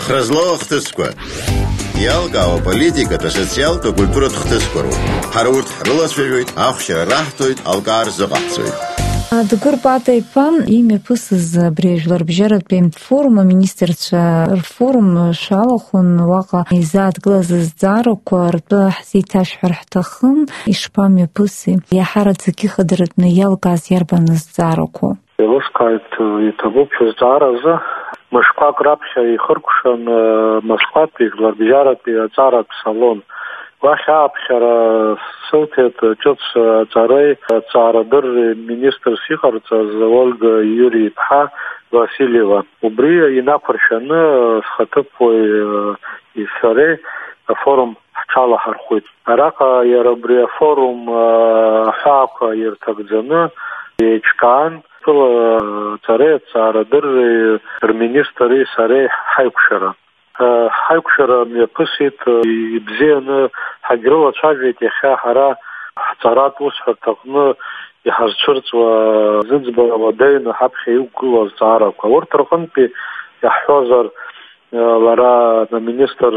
Хразлова хтысква. Ялгава политиката, социалка, культура хтысквару. Харурт хрыласвежует, ахшера рахтует, алгар зыгахцует. Дгур Батайпа имя пысыз брежлар бжаратпе форума министерча форум шалахун ваqa изат глазыз заруква ртбы хситаш хрхтахын ишпаме пысы яхарат зки хыдрытны ялгаз ярбаныз заруква. Лускает и того зараза Москва крапша и хыркушан Москва пиглар бжаратпе царат салон. Ваша обшара сылтет чёц царей царадыр министр сихарца Ольга Юрьевна Васильева. Убри инакуршаны схатыпой и саре форум чала хархует. Арака ярабри форум хака ертагдзаны ечкан царей царадыр министр и саре хайкушара. Хайкушара мепысит ибзены хагрыла чавит яха хара царат усхатакны яхарчырцва зыдзбара вадейны хапхи югула цараква. Ортархынпи яхвазар лара на министр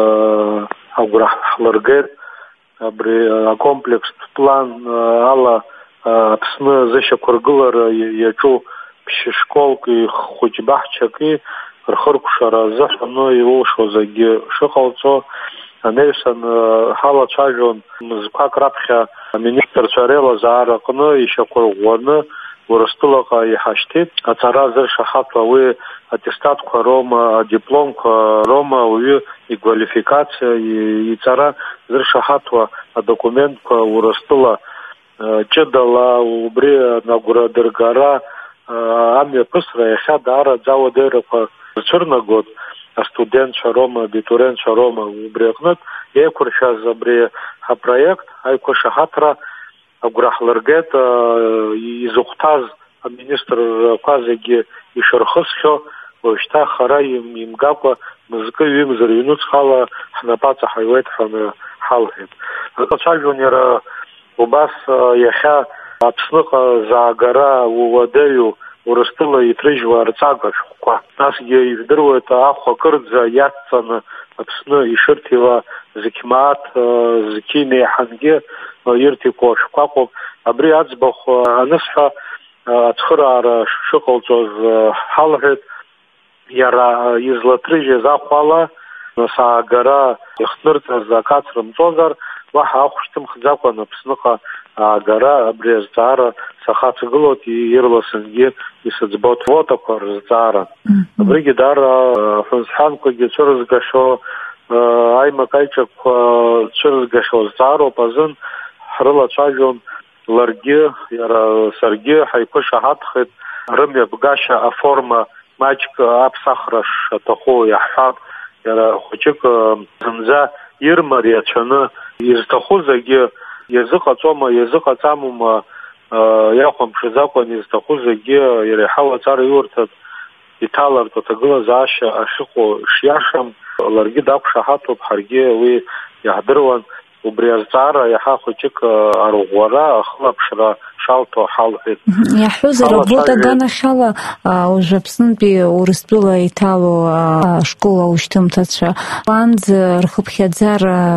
агурахларгет абри комплекс план ала псны зыща кургылар ячу пшишколки хучбахчаки рхыркушара зафно его шозаги шыхалцо анейсан хала чажон музыка крапхя министр царела зааракны еще кургуаны урыстылака яхашти ацара зыр шахатва вы аттестат рома диплом рома уи и квалификация и цара зыр шахатва документ урыстыла чедала убри нагурадыргара ами пысра яха дара заводерапа Черногод, студент Шарома, абитуриент Шарома убрекнут, екурша забре проект, айкоша хатра агурахларгет изухтаз министр казеги и шархысхо, вошта хара им гаква музыка им зарвинут хала хнапаца хайвет хана халхет. Качальвонера убас яха апсныха заагара увадею урыстыла и трыжва арцагашква. Нас евдырует ахва кырдза ятцана апсны и шыртива зикмаат зикине ханге ирти кошкваков. Абри ацбах анысха ацхырара шыкалцоз халхет яра изла трыже захвала саагара ихнырца закацрым цозар ваха ахуштым хзаква напсныха агара абрез цара сахацыгылот и ирласынге и сыцбот вотаква рзара. Абриги дара фэнсханко ги цурызгашо айма кайчаква цурызгашо царо пазын хрыла чажон ларги яра сарги хайкоша хатхет рымя бгаша аформа мачка апсахраш атахо яхат яра хочек зымза ирмар ячаны изтахо заги языка цома языка цамума яхом шизакон изтахо заги ирехала цара юртат италар татагыла заша ашихо шьяшам ларги дакша хатоп харги уи яхдырван убриазцара яха хочек аругвара ахлапшра шалто халхет. Яхуза работа гана шала уже пснпи урыстула итало школа уштым тача. Панз рхыпхядзар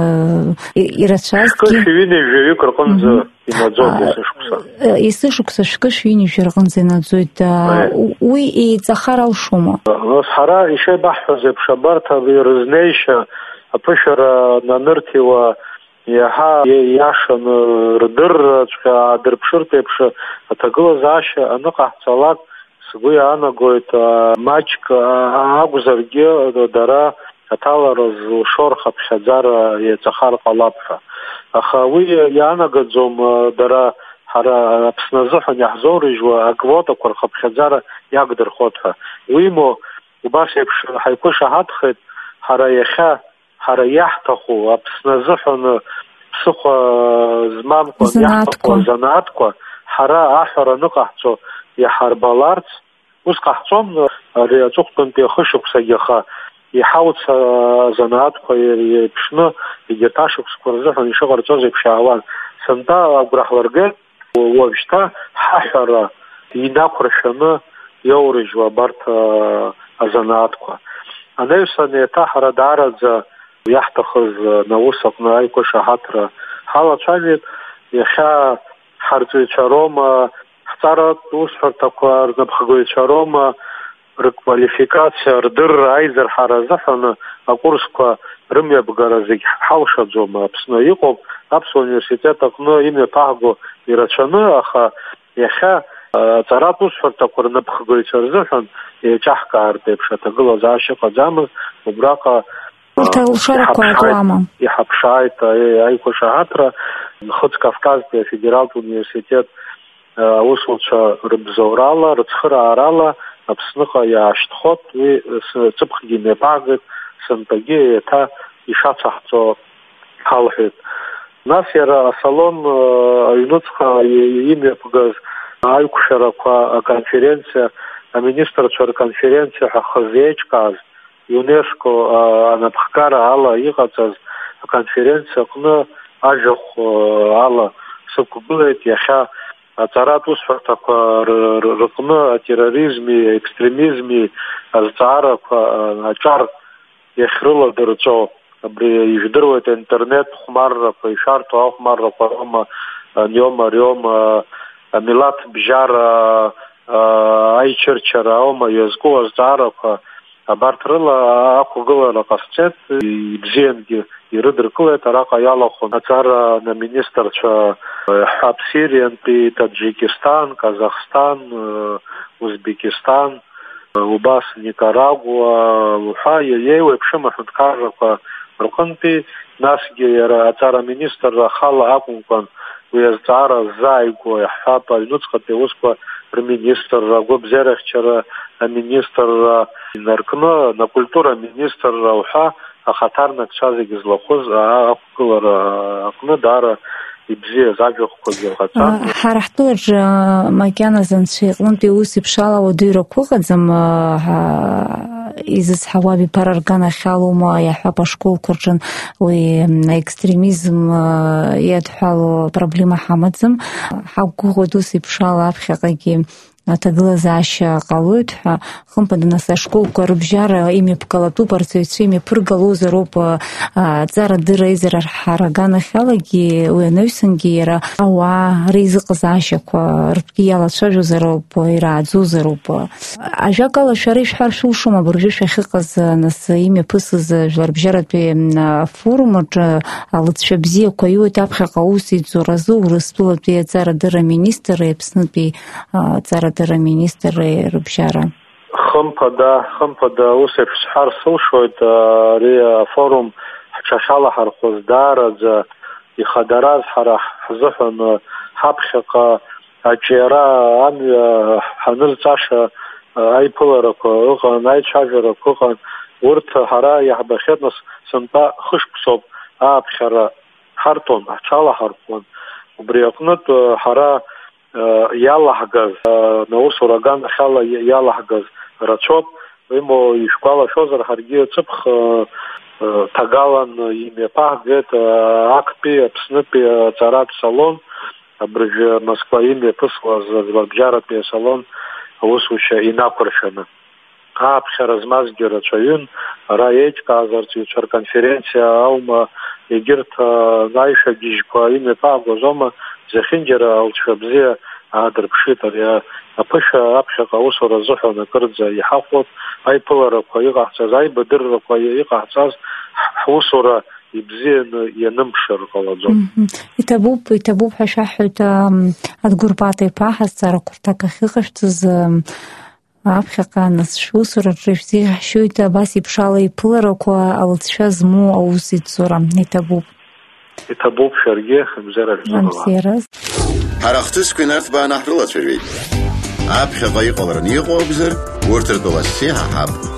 ирачаски. Шкышвини живи краконза инадзой сышкуса. Исышкуса шкышвини жиргонза инадзой да уи и цахара ушума. Схара еще бахфазе пшабарта вирзнейша апышара наныртива яха яшан рдырчка дырпшыртепша атагыла заша аныкахцалак сгуи анагоит мачка агузарге дара аталараз шорха пшадзара яцахар qalapша аха уи янагадзом дара хара псназыхан яхзорижва аквота курха пшадзара ягдырхотха уимо убашепш хайкоша хатхет хара яха хара яхтаху апсназыхан псыхва змамква яхтаху занаатква хара ахара ныкахцо яхарбаларц ус кахцом риацухтунпе хышукса яха яхауца занаатква пшны игеташуксква зыхан ишыгарцоз пшааван сында агурахларге уавшта хахара инакуршаны яурижва барт азанаатква анаҩсан еиҭаҳара даараӡа иаҳҭахыз наус аҟны аиқәышаҳаҭра ҳалацәажәеит. Иахьа ҳарҵаҩцәа роума, ҳҵаратә усҳәарҭақәа рнапхгаҩцәа роума рквалификациа, рдырра, аизырҳара азыҳәан акурсқәа рымҩаԥгара зегь ҳалшаӡом. Аԥсны иҟоуп, Аԥсуа университет аҟны имҩаԥааго ирацәаны, аха иахьа аҵаратә усҳәарҭақәа рнапхгаҩцәа рзыҳәан еиҿаҳкаартә еиԥш аҭагылазаашьа ыҟаӡамызт. Убраҟа иҳаԥшааит аиқәышаҳаҭра Нхыҵ-Кавказтәи афедералтә университет аусуцәа рыбзоурала, рыцхыраарала Аԥсныҟа иаашьҭхот, уи ҵыԥхгьы имҩаԥаагеит, сынтәагьы еиҭа ишацаҳҵо ҳалҳәеит. Нас иара асалон аҩнуҵҟа имҩаԥгаз аиқәшәарақәа аконференциа, аминистрцәа рконференциа ҳәа хазеиҿкааз ЮНЕСКО анапхгара ала иҟаҵаз аконференциа аҟны ажәахә ала сықәгылеит. Иахьа аҵаратә усҳәарҭақәа рҟны атерроризми, аекстремизми азҵаарақәа аҿар иахьрыладырҵо, абри ижәдыруеит аинтернет хәмаррақәа, ишәарҭоу ахәмаррақәа роума, аниома, ариома, амилаҭбжьара, аичырчара аума иазку азҵаарақәа абарҭ рыла ақәгылара ҟасҵеит, ибзиангьы ирыдыркылеит. Араҟа иалахәын аҵара аминистрцәа ҳәап Сириантәи, Таџьикистан, Казахстан, Узбекистан, убас Никарагуа уҳәа еиуеиԥшым аҳәынҭқаррақәа рҟынтәи, насгьы иара аҵара аминистр ахала акәымкәан уи азҵаара ззааигәо иаҳҳәап аҩнуҵҟатәи аусқәа рминистрра, агәабзиарахьчара аминистрра инаркны, акультура аминистрра уҳәа ахаҭарнакцәа зегьы злахәыз ақәгылара аҟны даара ибзиаз ажәахәқәагьы ҟаҵан. Ҳара ҳтәылаҿы макьаназы анцәа иҟнытәи ус еиԥш ала уадаҩрақәа ыҟаӡам. Изызҳауа биԥара рганахьалоума, иаҳҳәап ашколқәа рҿын уи аекстремизм иадҳәало проблема ҳамаӡам. Ҳақәгәыӷуеит ус еиԥш ала аԥхьаҟагьы аҭагылазаашьа ҟалоит ҳәа. Хымԥада нас ашколқәа рыбжьара имҩаԥгалатәуп, арҵаҩцәа имҩаԥыргалозароуп аҵара-дырра аизырҳара аганахьалагьы, уи анаҩсангьы иара ауаа реизыҟазаашьақәа ртәгьы иалацәажәозароуп, ирааӡозароуп. Ажәакала шәара ишәҳәар шәылшома абыржәы шәахьыҟаз нас имҩаԥысыз Жәларбжьаратәи афорум аҿы алыҵшәа бзиақәа иоуит аԥхьаҟа аус иӡо разы Урыстәылатәи аҵара-дырра аминистр, Аԥснытәи аҵара-дырра аминистр рыбжьара. Хымԥада ус еиԥш сҳәар сылшоит. Ари афорум ҳҽахьалаҳархәыз даараӡа ихадараз ҳара ҳзыҳәан ҳаԥхьаҟа аҿиара амҩа ҳанырҵаша аиԥыларақәа ыҟан, аицәажәарақәа ыҟан. Урҭ ҳара иаҳбахьеит, нас сынтәа хышықәсоуп ааԥхьара ҳарҭон, ҳҽалаҳархәуан. Убри аҟнытә ҳара иалаҳгаз наусура аганахьала иалаҳгаз рацәоуп. Имоу ишәгәалашәозар, ҳаргьы ҵыԥх ҭагалан имҩаԥаагеит актәи Аԥснытәи аҵаратә салон, абыржәы Москва имҩаԥысуаз Жәларбжьаратәи асалон аусушьа инақәыршәаны. Ааԥхьара змазгьы рацәаҩын. Ара еиҿкааз арҵаҩцәа рконференциа аума, егьырҭ аишәагьежьқәа имҩаԥаагоз аума, зехьынџьара алҵшәа бзиа аадырԥшит. Ари аԥышәа аԥхьаҟа аусура азыҳәан акырӡа иҳахәот, аиԥыларақәа иҟаҳҵаз, аибадыррақәа иҟаҳҵаз ҳусура ибзианы ианымԥшыр ҟалаӡом. Иҭабуп ҳәа шәаҳҳәоит Адгәыр Паҭа-иԥа ҳазҵаарақәа рҭак ахьыҟашәҵаз аԥхьаҟа нас шәусураҿы ишәзеиӷьашьоит абас еиԥш ала иԥыларақәа алыҵшәа змоу аус иӡора. Иҭабуп шәаргьы бзиара шәзыҟала. Ҳара хҭысқәа инарҭбааны ҳрылацәажәеит. Аԥхьаҟа иҟалараны иҟоу акәзар, урҭ ртәы лассы иҳаҳап.